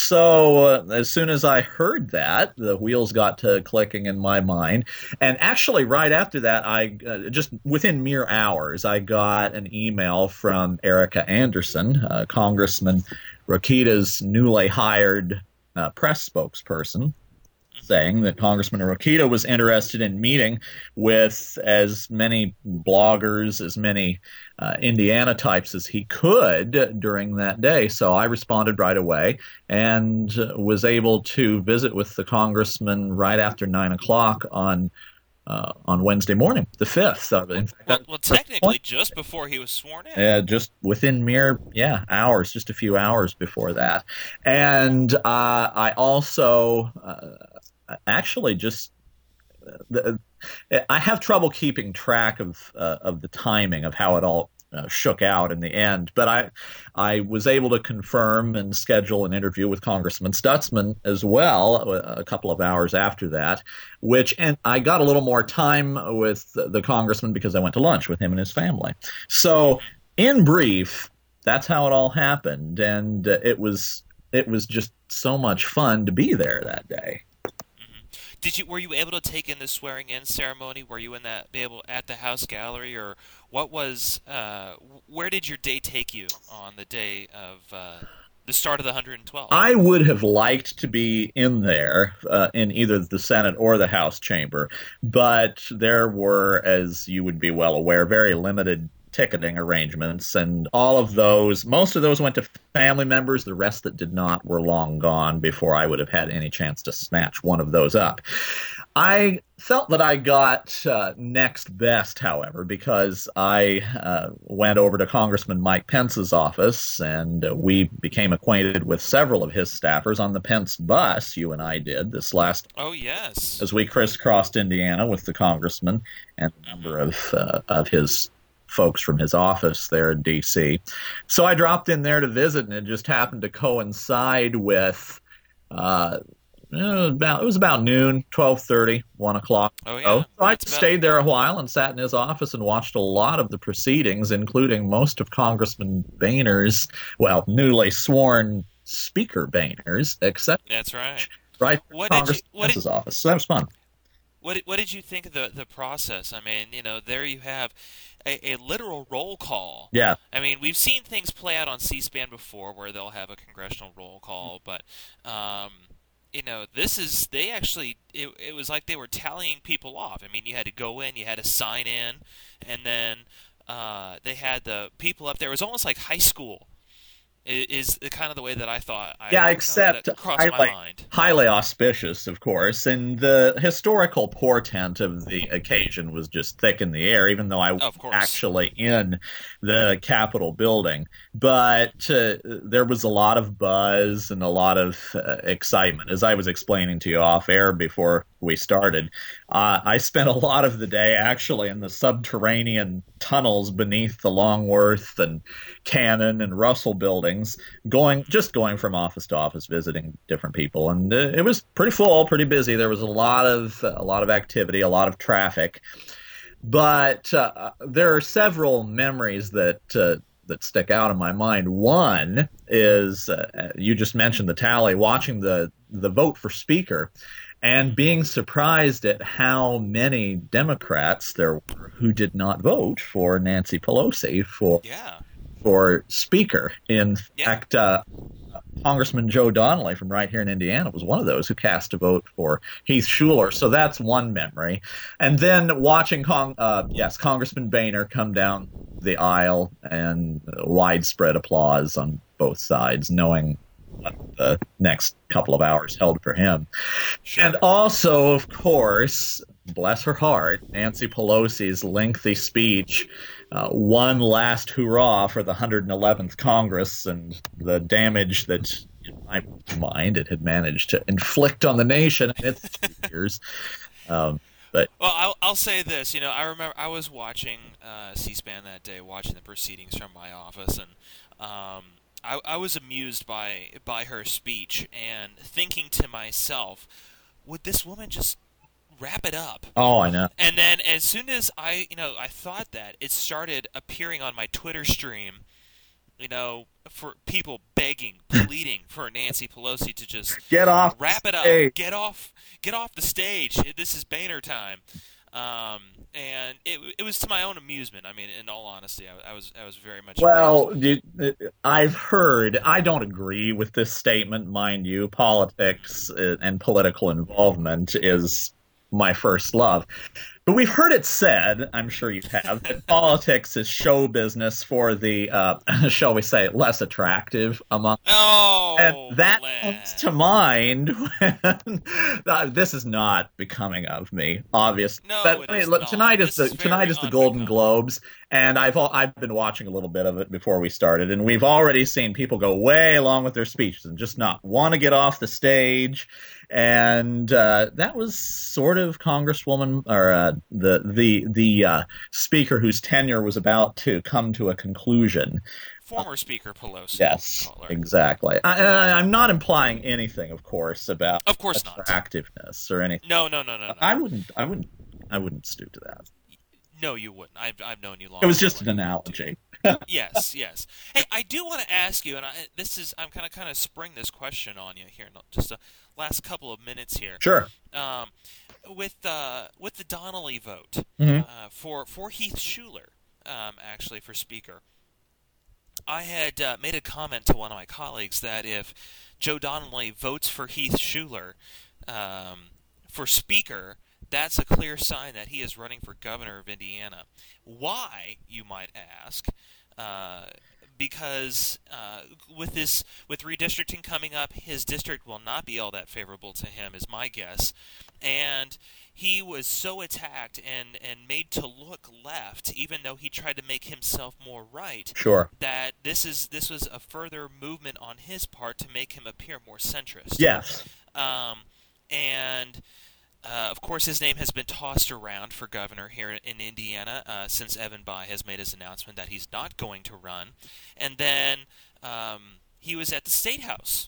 So uh, as soon as I heard that, the wheels got to clicking in my mind. And actually, right after that, I uh, just within mere hours, I got an email from Erica Anderson, uh, Congressman Rokita's newly hired uh, press spokesperson, saying that Congressman Rokita was interested in meeting with as many bloggers, as many uh, Indiana types as he could during that day. So I responded right away and was able to visit with the congressman right after nine o'clock on Uh, on Wednesday morning, the fifth. Uh, in fact, Well, well technically, just before he was sworn in. uh, just within mere, yeah, hours, just a few hours before that. And uh, I also uh, actually just, uh, the, I have trouble keeping track of uh, of the timing of how it all Uh, shook out in the end, but I I was able to confirm and schedule an interview with Congressman Stutzman as well a couple of hours after that, which and I got a little more time with the, the congressman because I went to lunch with him and his family. So in brief, that's how it all happened, and uh, it was it was just so much fun to be there that day. Did you were you able to take in the swearing-in ceremony? Were you in that be able at the House Gallery, or what was uh, where did your day take you on the day of uh, the start of the one hundred twelve? I would have liked to be in there uh, in either the Senate or the House chamber, but there were, as you would be well aware, very limited ticketing arrangements, and all of those, most of those went to family members. The rest that did not were long gone before I would have had any chance to snatch one of those up. I felt that I got uh, next best, however, because I uh, went over to Congressman Mike Pence's office, and uh, we became acquainted with several of his staffers on the Pence bus. You and I did this last. Oh yes. As we crisscrossed Indiana with the congressman and a number of uh, of his folks from his office there in D C. So I dropped in there to visit, and it just happened to coincide with uh, uh, about it was about noon, twelve thirty, one o'clock. Oh, yeah. So I That's about- stayed there a while and sat in his office and watched a lot of the proceedings, including most of Congressman Boehner's, well, newly sworn Speaker Boehner's, except That's right. right What did you- Congressman what did- Pence's office. So that was fun. What did, what did you think of the the process? I mean, you know, there you have a, a literal roll call. Yeah. I mean, we've seen things play out on C-SPAN before where they'll have a congressional roll call, but um, you know, this is they actually it, it was like they were tallying people off. I mean, you had to go in, you had to sign in, and then uh, they had the people up there. It was almost like high school. Is kind of the way that I thought. I, Yeah, you know, except that crossed my highly, mind. highly auspicious, of course, and the historical portent of the occasion was just thick in the air, even though I was Of course. actually in the Capitol building. But uh, there was a lot of buzz and a lot of uh, excitement. As I was explaining to you off air before we started, uh, I spent a lot of the day actually in the subterranean tunnels beneath the Longworth and Cannon and Russell buildings, going just going from office to office, visiting different people, and uh, it was pretty full, pretty busy. There was a lot of uh, a lot of activity, a lot of traffic, but uh, there are several memories that uh, that stick out in my mind. One is uh, you just mentioned the tally, watching the the vote for Speaker, and being surprised at how many Democrats there were who did not vote for Nancy Pelosi for Yeah. for Speaker. In Yeah. fact, uh, Congressman Joe Donnelly from right here in Indiana was one of those who cast a vote for Heath Shuler. So that's one memory. And then watching, Cong- uh, yes, Congressman Boehner come down the aisle, and uh, widespread applause on both sides, knowing what the next couple of hours held for him. Sure. And also, of course, bless her heart, Nancy Pelosi's lengthy speech, uh, one last hurrah for the one hundred eleventh Congress and the damage that, in my mind, it had managed to inflict on the nation in its two years. Um, but Well, I'll, I'll say this. You know, I remember I was watching uh, C-SPAN that day, watching the proceedings from my office, and um, I, I was amused by by her speech and thinking to myself, would this woman just wrap it up? oh, I know. And then as soon as I, you know, I thought that, it started appearing on my Twitter stream, you know, for people begging, pleading for Nancy Pelosi to just Get off wrap the it up, stage. get off, get off the stage. This is Boehner time. Um, and it it was to my own amusement. I mean, in all honesty, I, I was I was very much Well, amused. you- I've heard, I don't agree with this statement, mind you. Politics uh, and political involvement is my first love. But we've heard it said, I'm sure you have, that politics is show business for the, uh, shall we say, less attractive among. Oh, And that Len. comes to mind when uh, this is not becoming of me, obviously. No, but it I mean, is look, not. tonight is This the is tonight very is the Golden unbecoming. Globes, and I've al- I've been watching a little bit of it before we started, and we've already seen people go way along with their speeches and just not want to get off the stage. And uh, that was sort of Congresswoman or uh, the the the uh, speaker whose tenure was about to come to a conclusion. Former Speaker Pelosi. Yes, we'll call her. exactly. I, I, I'm not implying anything, of course, about Of course not. attractiveness or anything. No, no, no, no, no. I wouldn't. I wouldn't. I wouldn't stoop to that. No, you wouldn't. I've I've known you long. It was just enough. an analogy. Yes, yes. Hey, I do want to ask you, and I, this is I'm kind of kind of spring this question on you here in just the last couple of minutes here. Sure. Um, with uh, with the Donnelly vote Mhm. uh, for for Heath Shuler, um, actually for Speaker, I had uh, made a comment to one of my colleagues that if Joe Donnelly votes for Heath Shuler um, for Speaker, that's a clear sign that he is running for governor of Indiana. Why, you might ask? Uh, because uh, with this, with redistricting coming up, his district will not be all that favorable to him, is my guess. And he was so attacked and, and made to look left, even though he tried to make himself more right, Sure. that this is this was a further movement on his part to make him appear more centrist. Yes. Um, and uh, of course, his name has been tossed around for governor here in Indiana uh, since Evan Bayh has made his announcement that he's not going to run. And then um, he was at the State House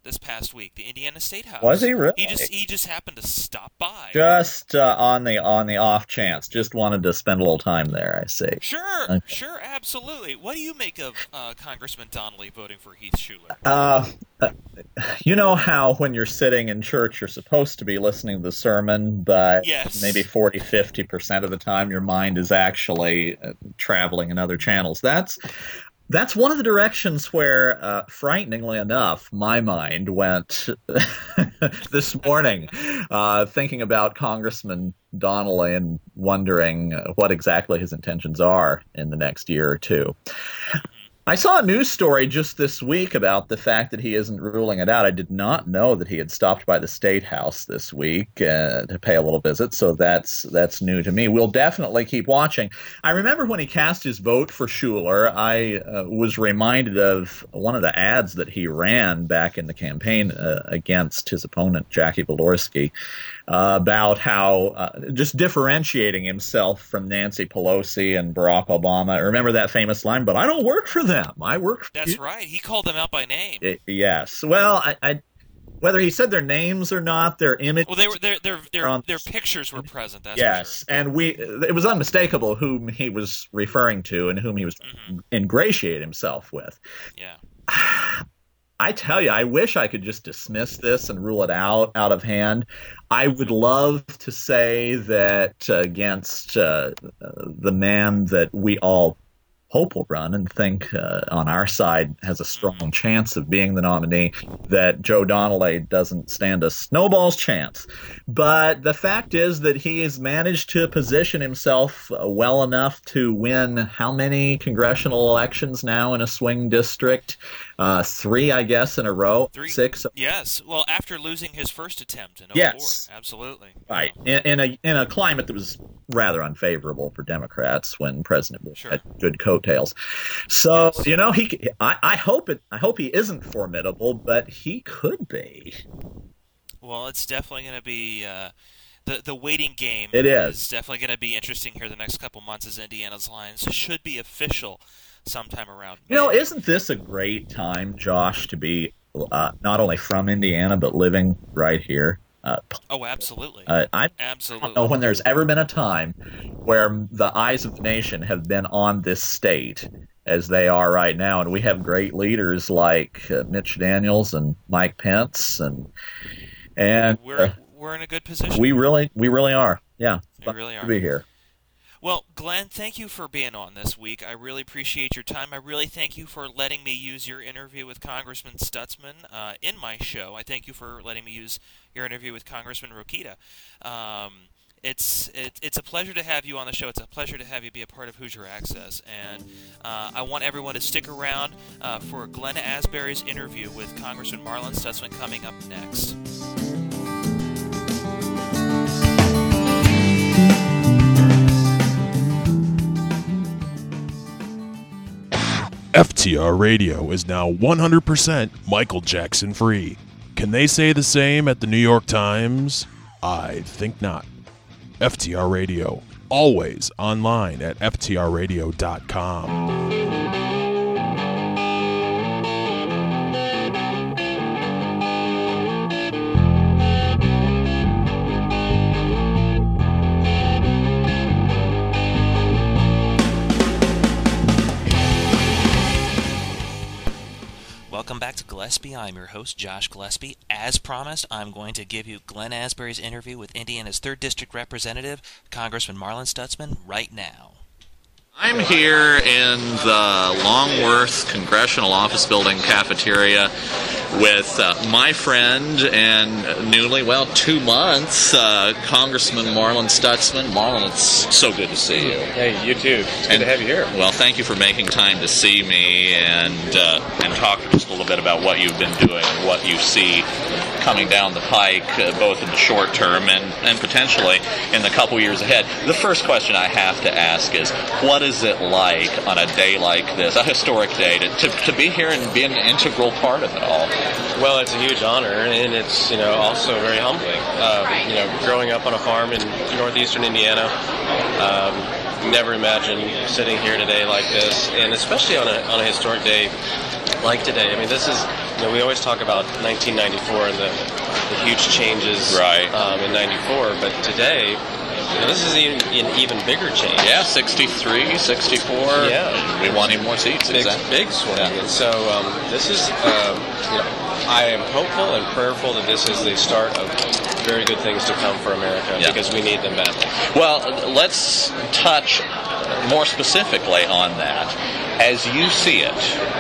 this past week, the Indiana State House. Was he really? He just he just happened to stop by. Just uh, on the on the off chance, just wanted to spend a little time there. I see. Sure, okay. sure, absolutely. What do you make of uh, Congressman Donnelly voting for Heath Shuler? Uh, you know how when you're sitting in church, you're supposed to be listening to the sermon, but yes. maybe forty, fifty percent of the time your mind is actually uh, traveling in other channels. That's That's one of the directions where, uh, frighteningly enough, my mind went this morning, uh, thinking about Congressman Donnelly and wondering what exactly his intentions are in the next year or two. I saw a news story just this week about the fact that he isn't ruling it out. I did not know that he had stopped by the State House this week uh, to pay a little visit, so that's that's new to me. We'll definitely keep watching. I remember when he cast his vote for Shuler, I uh, was reminded of one of the ads that he ran back in the campaign uh, against his opponent, Jackie Walorski, uh, about how uh, just differentiating himself from Nancy Pelosi and Barack Obama. Remember that famous line, "But I don't work for them. I work for That's you." right. He called them out by name. It, yes. Well, I, I, whether he said their names or not, their image. Well, they were their their their, on, their pictures were present. That's yes, for sure. and we it was unmistakable whom he was referring to and whom he was mm-hmm. ingratiating himself with. Yeah. I tell you, I wish I could just dismiss this and rule it out out of hand. I would love to say that uh, against uh, the man that we all hope will run and think uh, on our side has a strong chance of being the nominee, that Joe Donnelly doesn't stand a snowball's chance. But the fact is that he has managed to position himself uh, well enough to win how many congressional elections now in a swing district? Uh, three, I guess, in a row. Three. Six. Yes. Well, after losing his first attempt in oh four. Yes. Absolutely. Right. In, in a in a climate that was rather unfavorable for Democrats when President Bush Sure. had good coattails. So, Yes. you know, he I, I hope it I hope he isn't formidable, but he could be. Well, it's definitely going to be uh, the the waiting game. It is. is definitely going to be interesting here the next couple months as Indiana's lines should be official sometime around May. You know, isn't this a great time, Josh, to be uh, not only from Indiana but living right here? Uh, Oh, absolutely. uh, I absolutely. don't know when there's ever been a time where the eyes of the nation have been on this state as they are right now, and we have great leaders like uh, Mitch Daniels and Mike Pence, and and we're uh, we're in a good position. we really we really are. Yeah, We really to are. be here. Well, Glenn, thank you for being on this week. I really appreciate your time. I really thank you for letting me use your interview with Congressman Stutzman uh, in my show. I thank you for letting me use your interview with Congressman Rokita. Um, it's it, it's a pleasure to have you on the show. It's a pleasure to have you be a part of Hoosier Access. And uh, I want everyone to stick around uh, for Glenn Asbury's interview with Congressman Marlin Stutzman coming up next. F T R Radio is now one hundred percent Michael Jackson free. Can they say the same at the New York Times? I think not. F T R Radio, always online at F T R radio dot com. Welcome back to Gillespie. I'm your host, Josh Gillespie. As promised, I'm going to give you Glenn Asbury's interview with Indiana's third District Representative, Congressman Marlin Stutzman, right now. I'm here in the Longworth Congressional Office Building cafeteria with uh, my friend and newly, well, two months, uh, Congressman Marlin Stutzman. Marlin, it's so good to see you. Hey, you too. It's good And- to have you here. Well, thank you for making time to see me and uh, and talk just a little bit about what you've been doing, what you see coming down the pike, uh, both in the short term and, and potentially in the couple years ahead. The first question I have to ask is, what is it like on a day like this, a historic day, to, to, to be here and be an integral part of it all? Well, it's a huge honor, and it's, you know, also very humbling. Uh, you know, growing up on a farm in northeastern Indiana, um, never imagined sitting here today like this, and especially on a on a historic day like today. I mean, this is, you know, we always talk about nineteen ninety-four and the, the huge changes right. um, in ninety-four, but today, you know, this is even, an even bigger change. Yeah, sixty-three, sixty-four. Yeah. We want even more seats. Big, exactly. big swing. Yeah. And so um, this is, um, you know, I am hopeful and prayerful that this is the start of very good things to come for America, yeah. because we need them badly. Well, let's touch more specifically on that. As you see it,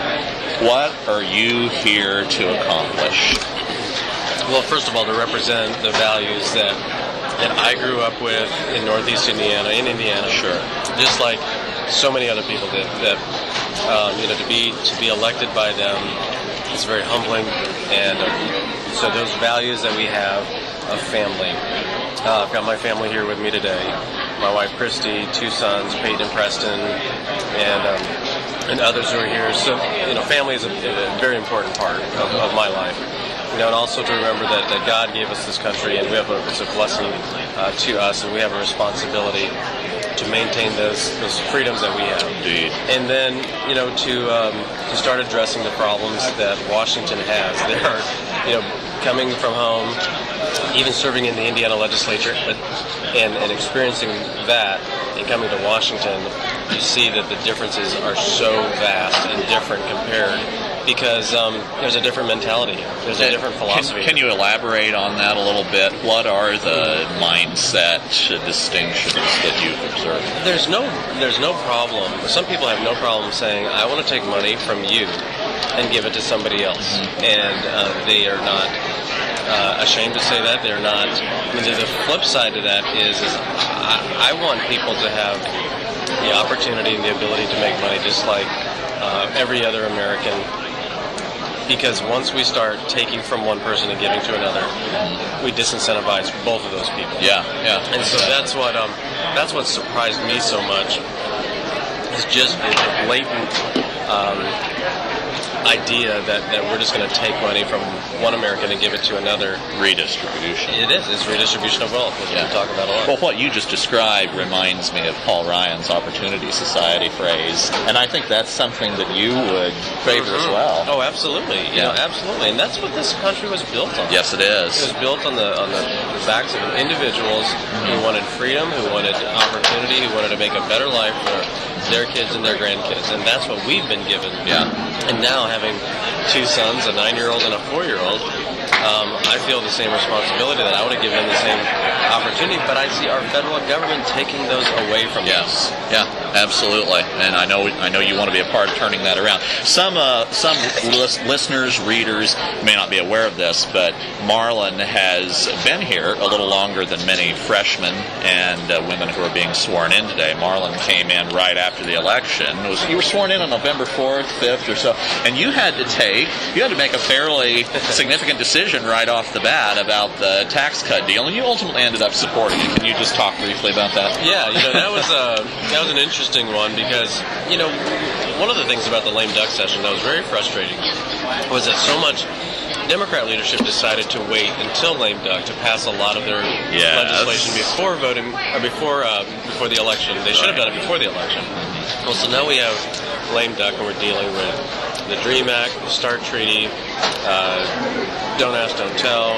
what are you here to accomplish? Well, first of all, to represent the values that that I grew up with in Northeast Indiana, in Indiana. Sure. Just like so many other people did. That um, you know, to be to be elected by them is very humbling, and um, so those values that we have of family. Uh, I've got my family here with me today. My wife Christy, two sons, Peyton and Preston, and um, and others who are here. So, you know, family is a, a very important part of, of my life. You know, and also to remember that, that God gave us this country, and we have a, it's a blessing uh, to us, and we have a responsibility to maintain those those freedoms that we have. Indeed. And then, you know, to um, to start addressing the problems that Washington has. There are, you know, coming from home, even serving in the Indiana legislature, but, and, and experiencing that, and coming to Washington, you see that the differences are so vast and different compared, because um, there's a different mentality here. There's a different philosophy. Can, can you elaborate on that a little bit? What are the mindset distinctions that you've observed? There's no, there's no problem. Some people have no problem saying, I want to take money from you and give it to somebody else. Mm-hmm. And uh, they are not uh, ashamed to say that. They're not. I mean, the flip side to that is, is I, I want people to have the opportunity and the ability to make money just like uh, every other American. Because once we start taking from one person and giving to another, we disincentivize both of those people. Yeah, yeah. And so that's what um, that's what surprised me so much. Is just the blatant um, idea that, that we're just going to take money from one American and give it to another. Redistribution. It is. It's redistribution of wealth, which yeah. we talk about a lot. Well, what you just described reminds me of Paul Ryan's Opportunity Society phrase, and I think that's something that you would favor mm-hmm. as well. Oh, absolutely. You yeah. know, absolutely. And that's what this country was built on. Yes, it is. It was built on the on the backs of individuals mm-hmm. who wanted freedom, who wanted opportunity, who wanted to make a better life for their kids and their grandkids, and that's what we've been given. Yeah. And now, having two sons, a nine-year-old and a four-year-old, um, I feel the same responsibility that I want to give them the same opportunity, but I see our federal government taking those away from yes. us. Yeah, absolutely. And I know I know you want to be a part of turning that around. Some uh, some lis- listeners, readers may not be aware of this, but Marlon has been here a little longer than many freshmen and uh, women who are being sworn in today. Marlon came in right after the election. It was, you were sworn in on November fourth, fifth or so, and you had to take, you had to make a fairly significant decision right off the bat about the tax cut deal, and you ultimately ended up supporting it. Can you just talk briefly about that? Yeah, you know, that was a, that was an interesting one because, you know, one of the things about the lame duck session that was very frustrating was that so much Democrat leadership decided to wait until lame duck to pass a lot of their yes. legislation before voting or before uh, before the election. They should have done it before the election. Well, so now we have lame duck, and we're dealing with the DREAM Act, the START Treaty, uh, Don't Ask, Don't Tell,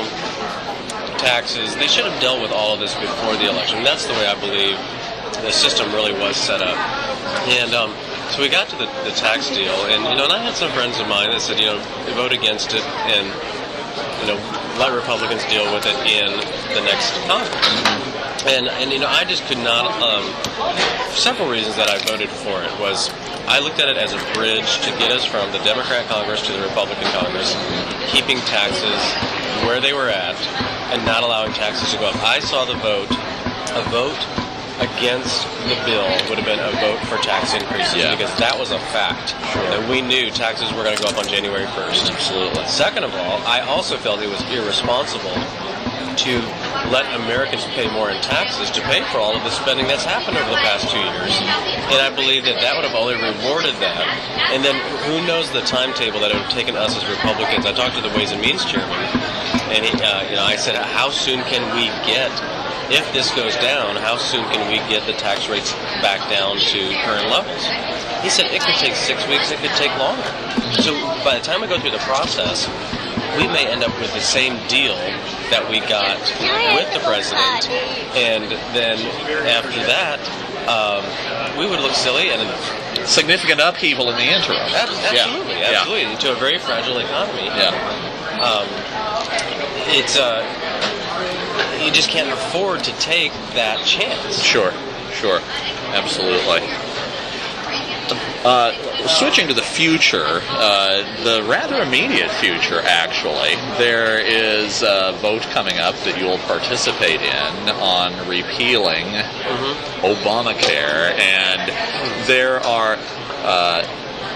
taxes. They should have dealt with all of this before the election. That's the way I believe the system really was set up. And um, so we got to the, the tax deal, and you know, and I had some friends of mine that said, you know, vote against it, and you know, let Republicans deal with it in the next Congress. And and you know, I just could not. Um, for several reasons that I voted for it was I looked at it as a bridge to get us from the Democrat Congress to the Republican Congress, keeping taxes where they were at, and not allowing taxes to go up. I saw the vote, a vote against the bill would have been a vote for tax increases yeah. because that was a fact. Sure. That we knew taxes were going to go up on January first. Absolutely. Second of all, I also felt it was irresponsible to let Americans pay more in taxes to pay for all of the spending that's happened over the past two years. And I believe that that would have only rewarded that. And then who knows the timetable that it would have taken us as Republicans. I talked to the Ways and Means chairman, and he, uh, you know, I said, how soon can we get if this goes down, how soon can we get the tax rates back down to current levels? He said it could take six weeks, it could take longer. So by the time we go through the process, we may end up with the same deal that we got with the president, and then after that, um, we would look silly and significant upheaval in the interim. Absolutely, yeah. absolutely, yeah. to a very fragile economy. Yeah, um, it's uh, you just can't afford to take that chance. Sure, sure, absolutely. Uh, switching to the future, uh, the rather immediate future, actually, there is a vote coming up that you'll participate in on repealing mm-hmm. Obamacare, and there are, uh,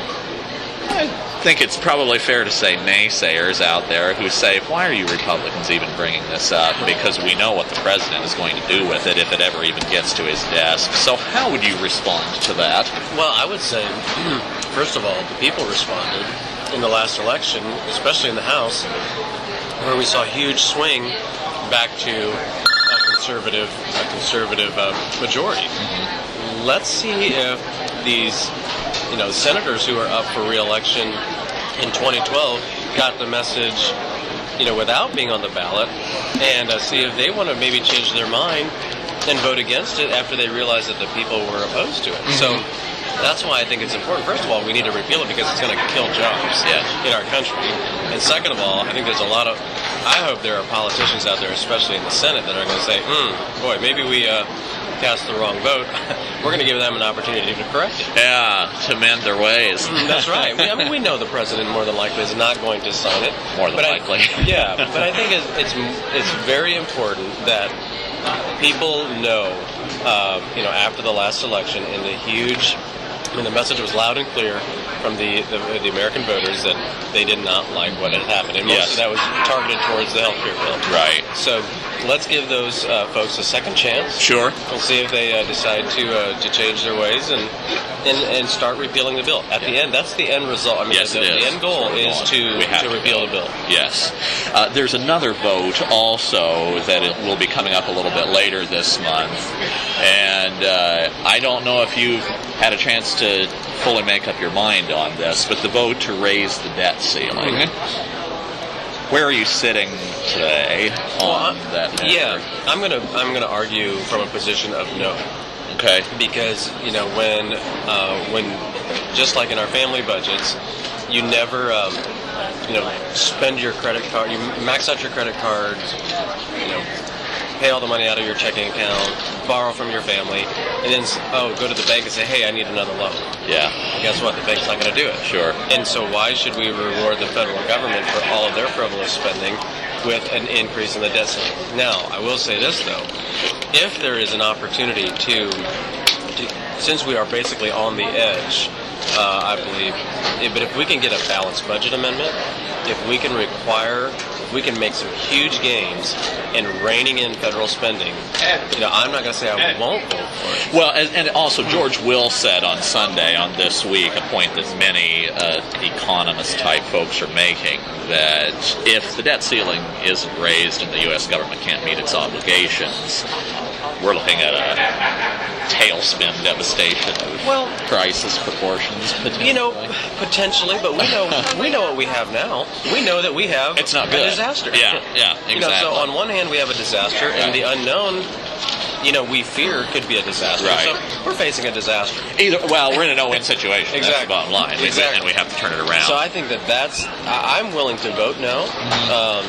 I think it's probably fair to say, naysayers out there who say, why are you Republicans even bringing this up? Because we know what the president is going to do with it if it ever even gets to his desk. So how would you respond to that? Well, I would say, first of all, the people responded in the last election, especially in the House, where we saw a huge swing back to a conservative, a conservative uh, majority. Mm-hmm. Let's see if these you know, senators who are up for re-election in twenty twelve got the message, you know, without being on the ballot, and uh, see if they want to maybe change their mind and vote against it after they realize that the people were opposed to it. Mm-hmm. So that's why I think it's important. First of all, we need to repeal it because it's going to kill jobs yes. in our country. And second of all, I think there's a lot of, I hope there are politicians out there, especially in the Senate, that are going to say, hmm, boy, maybe we uh, cast the wrong vote. We're going to give them an opportunity to correct it. Yeah, to mend their ways. That's right. We, I mean, we know the president more than likely is not going to sign it. More than but likely. I, yeah, but I think it's, it's it's very important that people know, uh, you know, after the last election, and the huge, I mean, the message was loud and clear from the, the the American voters that they did not like what had happened, and most yes. of that was targeted towards the health care bill. Right. So let's give those uh, folks a second chance. Sure. And see if they uh, decide to uh, to change their ways and, and and start repealing the bill. At yeah. the end, that's the end result. I mean, yes, the, it the is. end goal is to, to repeal the bill. Yes. Uh, there's another vote also that it will be coming up a little bit later this month, and uh, I don't know if you've had a chance to fully make up your mind on this, but the vote to raise the debt ceiling. Mm-hmm. Where are you sitting today on well, that matter? Yeah, I'm gonna I'm gonna argue from a position of no. Okay. Because you know when uh, when just like in our family budgets, you never um, you know spend your credit card, you max out your credit card, you know. Pay all the money out of your checking account, borrow from your family, and then oh, go to the bank and say, hey, I need another loan. Yeah. And guess what? The bank's not going to do it. Sure. And so why should we reward the federal government for all of their frivolous spending with an increase in the debt ceiling? Now, I will say this, though. If there is an opportunity to, to since we are basically on the edge, uh, I believe, but if we can get a balanced budget amendment, if we can require... we can make some huge gains in reining in federal spending. You know, I'm not going to say I won't vote for it. Well, and, and also George Will said on Sunday, on This Week, a point that many uh, economist-type folks are making, that if the debt ceiling isn't raised and the U S government can't meet its obligations, we're looking at a tailspin devastation of well, crisis proportions, potentially. You know, potentially, but we know we know what we have now. We know that we have it's not a good. disaster. Yeah, yeah, exactly. You know, so on one hand we have a disaster, right. and the unknown, you know, we fear could be a disaster. Right. So we're facing a disaster. Either well, we're in a no-win situation. Exactly. That's the bottom line. Exactly. And we have to turn it around. So I think that that's. I, I'm willing to vote no, um,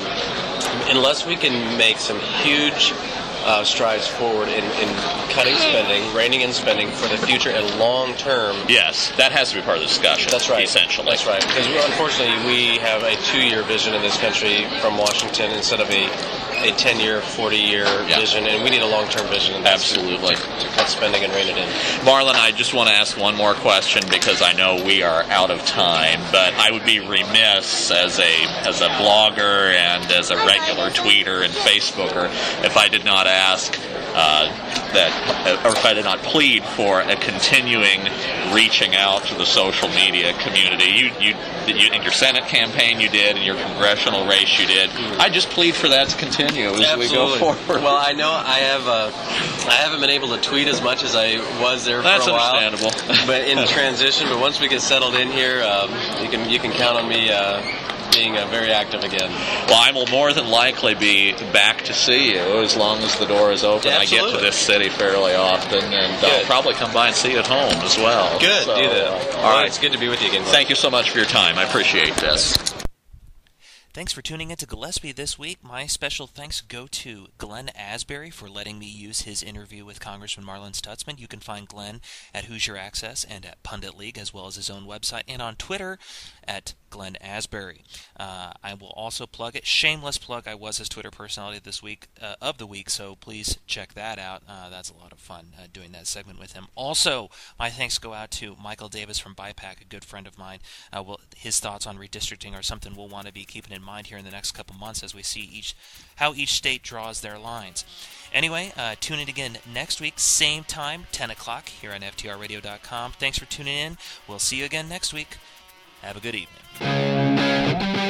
unless we can make some huge. Uh, strides forward in, in cutting spending, reining in spending for the future and long term. Yes, that has to be part of the discussion. That's right. Essentially. That's right. Because unfortunately, we have a two-year vision in this country from Washington instead of a a ten-year, forty-year yeah. vision, and we need a long-term vision. In Absolutely. To, to cut spending and rein it in. Marlon, I just want to ask one more question because I know we are out of time, but I would be remiss as a as a blogger and as a regular tweeter and Facebooker if I did not ask, uh, that, or if I did not plead for a continuing reaching out to the social media community. You, you, you in your Senate campaign you did, in your congressional race you did. I just plead for that to continue as Absolutely. we go forward. Well, I know I have uh, I haven't been able to tweet as much as I was there for That's a while. That's understandable. But in transition, but once we get settled in here, um, you can you can count on me uh, being uh, very active again. Well, I will more than likely be back to see you as long as the door is open. Yeah, I get to this city fairly often, and I'll probably come by and see you at home as well. Good, so, do that. Uh, All all right, right. it's good to be with you again. Glenn. Thank you so much for your time. I appreciate this. Thanks for tuning in to Gillespie this week. My special thanks go to Glenn Asbury for letting me use his interview with Congressman Marlin Stutzman. You can find Glenn at Hoosier Access and at Pundit League, as well as his own website, and on Twitter at Glenn Asbury. Uh, I will also plug it. Shameless plug. I was his Twitter personality this week uh, of the week, so please check that out. Uh, that's a lot of fun uh, doing that segment with him. Also, my thanks go out to Michael Davis from BIPAC, a good friend of mine. Uh, well, his thoughts on redistricting are something we'll want to be keeping in mind here in the next couple months as we see each how each state draws their lines. Anyway, uh, tune in again next week, same time, ten o'clock, here on F T R radio dot com. Thanks for tuning in. We'll see you again next week. Have a good evening.